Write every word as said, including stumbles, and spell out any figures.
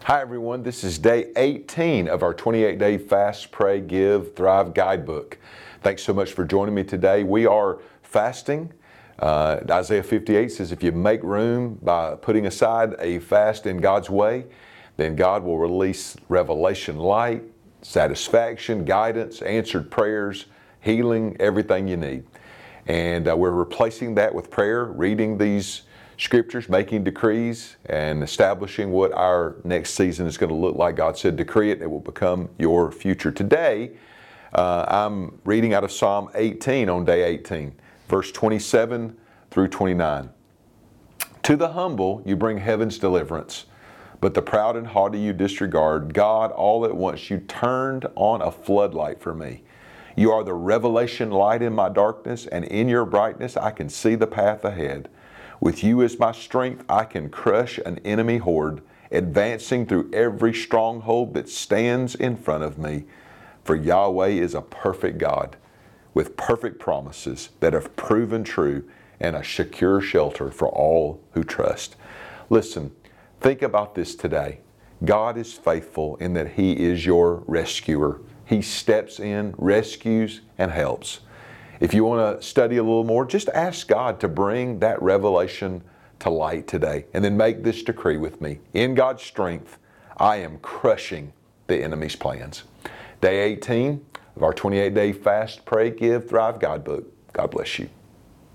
Hi everyone, this is day eighteen of our twenty-eight day Fast, Pray, Give, Thrive guidebook. Thanks so much for joining me today. We are fasting. Uh, Isaiah fifty-eight says if you make room by putting aside a fast in God's way, then God will release revelation light, satisfaction, guidance, answered prayers, healing, everything you need. And uh, we're replacing that with prayer, reading these scriptures, making decrees, and establishing what our next season is going to look like. God said, decree it, it will become your future. Today, uh, I'm reading out of Psalm eighteen on day eighteen, verse twenty-seven through twenty-nine. To the humble you bring heaven's deliverance, but the proud and haughty you disregard. God, all at once you turned on a floodlight for me. You are the revelation light in my darkness, and in your brightness I can see the path ahead. With you as my strength, I can crush an enemy horde, advancing through every stronghold that stands in front of me. For Yahweh is a perfect God, with perfect promises that have proven true and a secure shelter for all who trust. Listen, think about this today. God is faithful in that He is your rescuer. He steps in, rescues, and helps. If you want to study a little more, just ask God to bring that revelation to light today, and then make this decree with me. In God's strength, I am crushing the enemy's plans. Day eighteen of our twenty-eight day Fast, Pray, Give, Thrive guidebook. God bless you.